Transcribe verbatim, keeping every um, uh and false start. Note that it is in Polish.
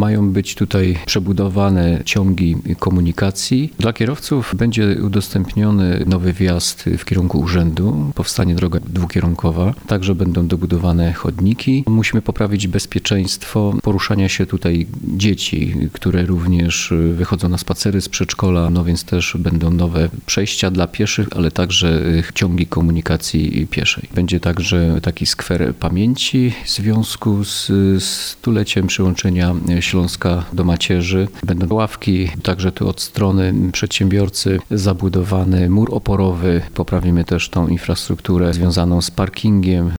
Mają być tutaj przebudowane ciągi komunikacji. Dla kierowców będzie udostępniony nowy wjazd w kierunku urzędu. Powstanie droga dwukierunkowa. Także będą dobudowane chodniki. Musimy poprawić bezpieczeństwo poruszania się tutaj dzieci, które również wychodzą na spacery z przedszkola, no więc też będą nowe przejścia dla pieszych, ale także ciągi komunikacji pieszej. Będzie także taki skwer pamięci w związku z stuleciem przyłączenia Śląska do macierzy. Będą ławki, także tu od strony przedsiębiorcy zabudowany mur oporowy. Poprawimy też tą infrastrukturę związaną z parkingiem.